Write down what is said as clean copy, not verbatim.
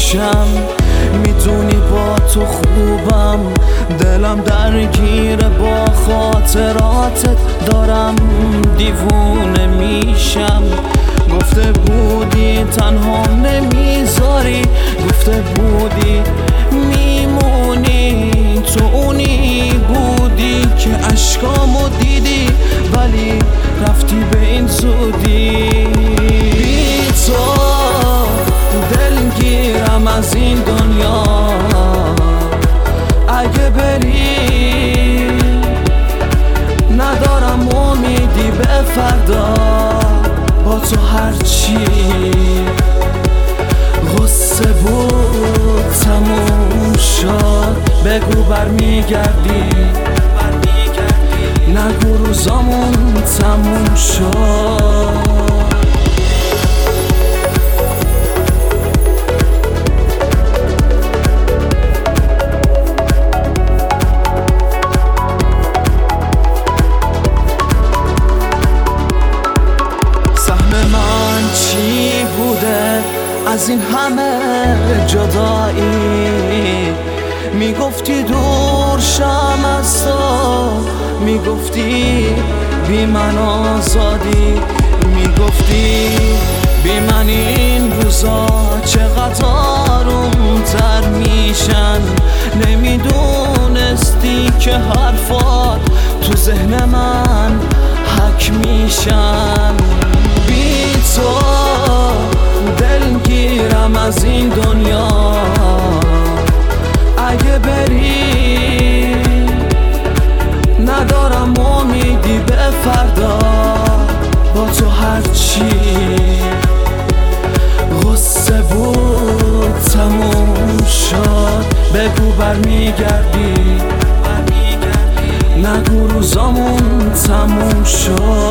میشم. میدونی با تو خوبم، دلم درگیر با خاطراتت، دارم دیوونه میشم. گفته بودی تنها نمیذاری، گفته بودی میمونی، تو اونی بودی که عشقامو دیدی ولی رفتی به این زودی. بی تو دلگیرم از این دنیا، اگه بری ندارم امیدی به فردا. با تو هرچی غصه بود تموم شد، بگو برمیگردی، نگو روزامون تموم شد. از این همه جدایی میگفتی دور شم از تو، میگفتی بی من آزادی، میگفتی بی من این روزا چقدر آرومتر میشن. نمیدونستی که حرفات تو ذهن من حک میشن. بی تو دلگیرم از این دنیا، اگه بری ندارم امیدی به فردا. با تو هرچی غصه بود تموم شد، بگو برمیگردی، نگو روزامون تموم شد.